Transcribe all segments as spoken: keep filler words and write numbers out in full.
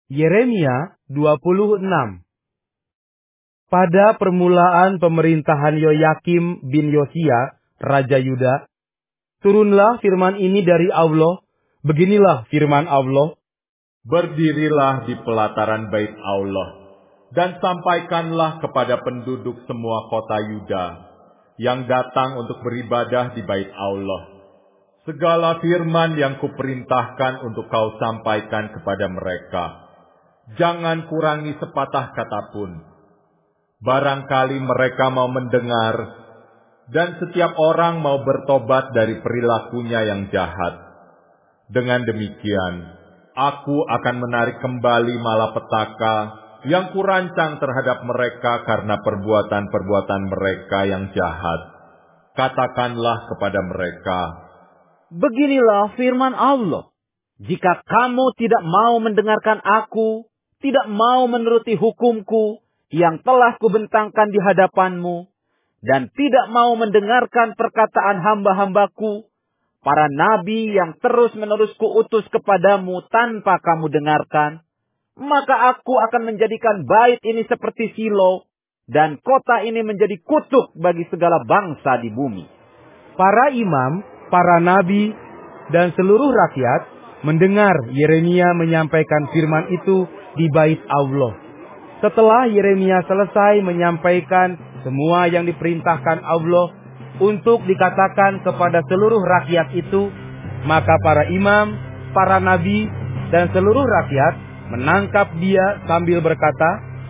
Yeremia dua puluh enam. Pada permulaan pemerintahan Yoyakim bin Yosia, Raja Yuda, turunlah firman ini dari Allah. Beginilah firman Allah. Berdirilah di pelataran bait Allah, dan sampaikanlah kepada penduduk semua kota Yuda, yang datang untuk beribadah di bait Allah, segala firman yang kuperintahkan untuk kau sampaikan kepada mereka. Jangan kurangi sepatah kata pun. Barangkali mereka mau mendengar, dan setiap orang mau bertobat dari perilakunya yang jahat. Dengan demikian, aku akan menarik kembali malapetaka yang kurancang terhadap mereka karena perbuatan-perbuatan mereka yang jahat. Katakanlah kepada mereka, beginilah firman Allah. Jika kamu tidak mau mendengarkan aku, tidak mau menuruti hukumku yang telah kubentangkan di hadapanmu, dan tidak mau mendengarkan perkataan hamba-hambaku, para nabi yang terus-menerus kuutus kepadamu tanpa kamu dengarkan, maka aku akan menjadikan bait ini seperti Silo, dan kota ini menjadi kutuk bagi segala bangsa di bumi. Para imam, para nabi, dan seluruh rakyat mendengar Yeremia menyampaikan firman itu di bait Allah. Setelah Yeremia selesai menyampaikan semua yang diperintahkan Allah untuk dikatakan kepada seluruh rakyat itu, maka para imam, para nabi, dan seluruh rakyat menangkap dia sambil berkata,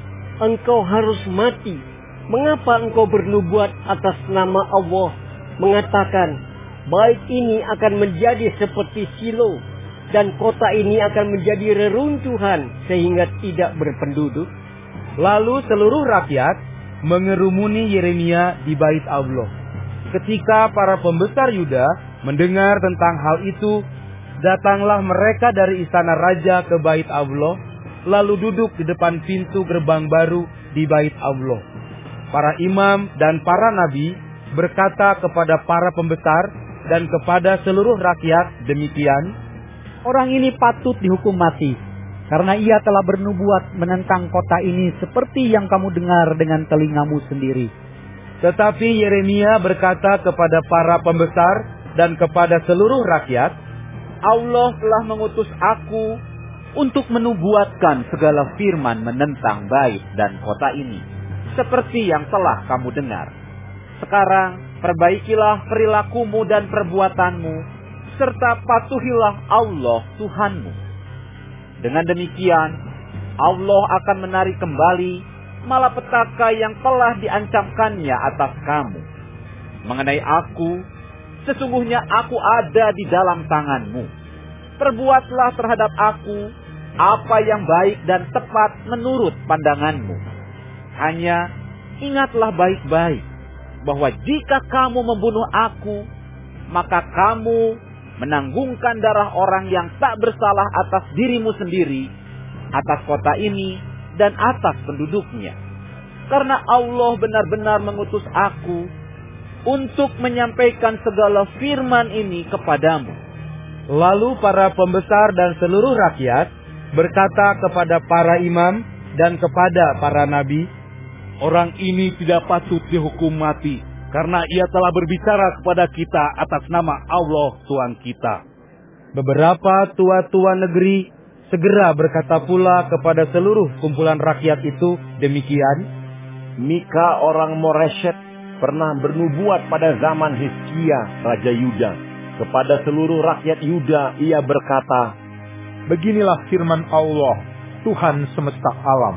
engkau harus mati. Mengapa engkau bernubuat atas nama Allah, mengatakan, bait ini akan menjadi seperti Silo, dan kota ini akan menjadi reruntuhan sehingga tidak berpenduduk? Lalu seluruh rakyat mengerumuni Yeremia di bait Allah. Ketika para pembesar Yuda mendengar tentang hal itu, datanglah mereka dari istana raja ke bait Allah, lalu duduk di depan pintu gerbang baru di bait Allah. Para imam dan para nabi berkata kepada para pembesar dan kepada seluruh rakyat demikian, orang ini patut dihukum mati, karena ia telah bernubuat menentang kota ini seperti yang kamu dengar dengan telingamu sendiri. Tetapi Yeremia berkata kepada para pembesar dan kepada seluruh rakyat, Allah telah mengutus aku untuk menubuatkan segala firman menentang bait dan kota ini, seperti yang telah kamu dengar. Sekarang perbaikilah perilakumu dan perbuatanmu, serta patuhilah Allah Tuhanmu. Dengan demikian, Allah akan menarik kembali malapetaka yang telah diancamkannya atas kamu. Mengenai aku, sesungguhnya aku ada di dalam tanganmu. Perbuatlah terhadap aku apa yang baik dan tepat menurut pandanganmu. Hanya ingatlah baik-baik bahwa jika kamu membunuh aku, maka kamu menanggungkan darah orang yang tak bersalah atas dirimu sendiri, atas kota ini, dan atas penduduknya. Karena Allah benar-benar mengutus aku untuk menyampaikan segala firman ini kepadamu. Lalu para pembesar dan seluruh rakyat berkata kepada para imam dan kepada para nabi, orang ini tidak patut dihukum mati, karena ia telah berbicara kepada kita atas nama Allah Tuhan kita. Beberapa tua-tua negeri segera berkata pula kepada seluruh kumpulan rakyat itu demikian, Mika orang Moreshet pernah bernubuat pada zaman Hizkia Raja Yuda. Kepada seluruh rakyat Yuda ia berkata, beginilah firman Allah, Tuhan semesta alam.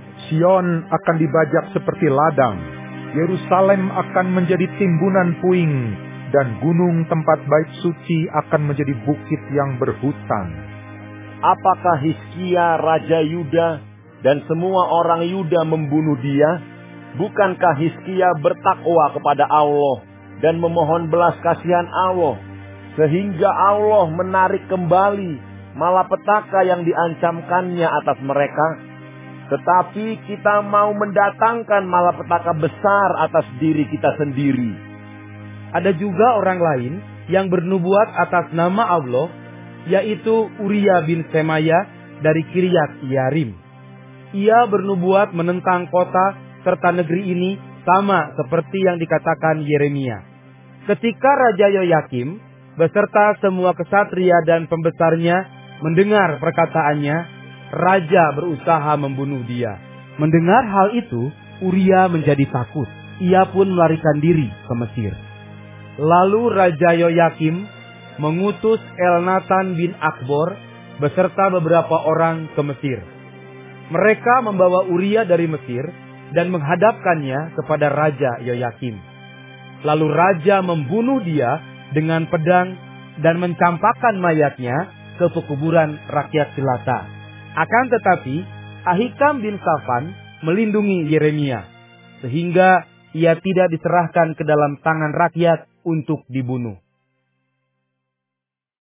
Sion akan dibajak seperti ladang, Yerusalem akan menjadi timbunan puing, dan gunung tempat bait suci akan menjadi bukit yang berhutan. Apakah Hizkia Raja Yuda dan semua orang Yuda membunuh dia? Bukankah Hizkia bertakwa kepada Allah dan memohon belas kasihan Allah, sehingga Allah menarik kembali malapetaka yang diancamkannya atas mereka? Tetapi kita mau mendatangkan malapetaka besar atas diri kita sendiri. Ada juga orang lain yang bernubuat atas nama Allah, yaitu Uria bin Semaya dari Kiryat Yearim. Ia bernubuat menentang kota serta negeri ini sama seperti yang dikatakan Yeremia. Ketika Raja Yoyakim beserta semua kesatria dan pembesarnya mendengar perkataannya, raja berusaha membunuh dia. Mendengar hal itu, Uria menjadi takut. Ia pun melarikan diri ke Mesir. Lalu Raja Yoyakim mengutus Elnatan bin Akbor beserta beberapa orang ke Mesir. Mereka membawa Uria dari Mesir dan menghadapkannya kepada Raja Yoyakim. Lalu raja membunuh dia dengan pedang dan mencampakkan mayatnya ke pekuburan rakyat jelata. Akan tetapi Ahikam bin Safan melindungi Yeremia, sehingga ia tidak diserahkan ke dalam tangan rakyat untuk dibunuh.